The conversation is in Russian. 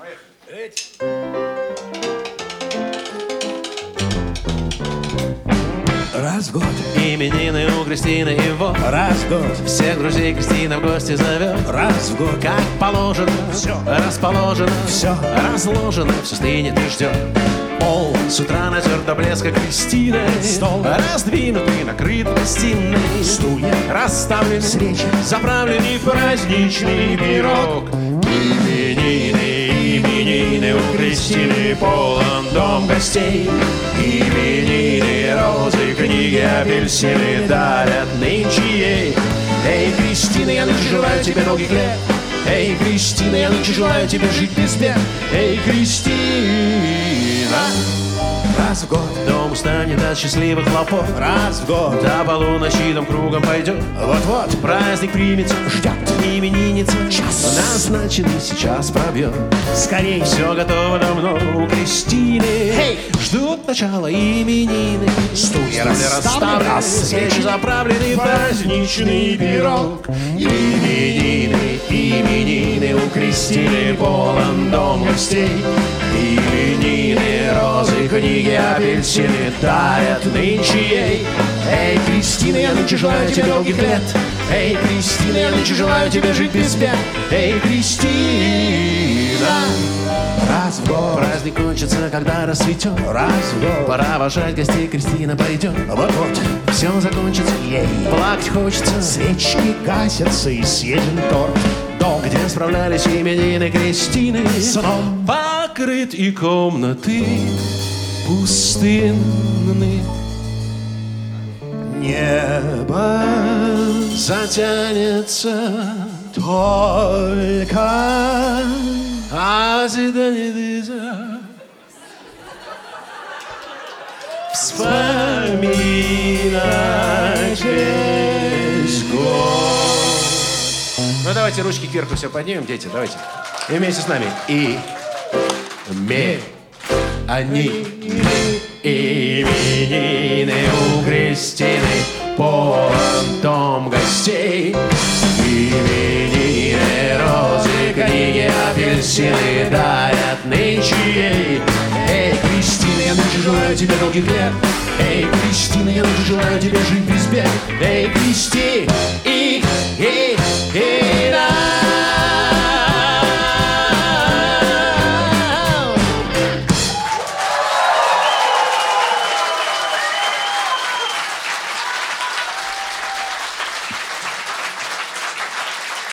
Раз в год именины у Кристины, и вот раз в год всех друзей Кристина в гости зовет. раз в год Как положено, Всё. расположено, Всё. разложено, все стынет и ждет. Пол с утра натер до блеска Кристиной, Стол раздвинутый, накрыт гостиной, стулья расставлены, свечи, заправленный в праздничный пирог. Именины у Кристины, полон дом гостей. Именины, розы, книги, апельсины дарят нынче ей. Эй, Кристина, я нынче желаю тебе долгих лет. Эй, Кристина, я нынче желаю тебе жить без бед. Эй, Кристина. раз в год Дом устанет от счастливых хлопот. раз в год До полуночи дом кругом пойдет. вот-вот Праздник примется, ждет именинница. Час. Назначенный сейчас пробьет. скорей Все готово давно у Кристины. Эй! Ждут начала именины. Стулья расставлены, расставлены, свечи заправлены, праздничный пирог. Именины у Кристины, полон дом гостей. Именины, розы, книги, апельсины дарят нынче ей. Эй, Кристина, я нынче желаю тебе долгих лет. Эй, Кристина, я нынче желаю тебе жить без бед. Эй, Кристина. раз в год Праздник кончится, когда рассветет. раз в год Пора вожать гостей, Кристина пойдет. вот-вот Все закончится, ей плакать хочется. свечки гасятся и съеден торт дом Где справлялись именины Кристины, сном покрыт и комнаты пустынны. небо Затянется, только а не вспоминать весь год. Ну давайте ручки кверху все поднимем, дети, давайте. И вместе с нами. Они именины у Кристины, полон дом гостей. Именины, розы, книги, апельсины дарят нынче ей. Эй, Кристина, я нынче желаю тебе долгих лет. Эй, Кристина, я нынче желаю тебе жить без бед. Эй, Кристи,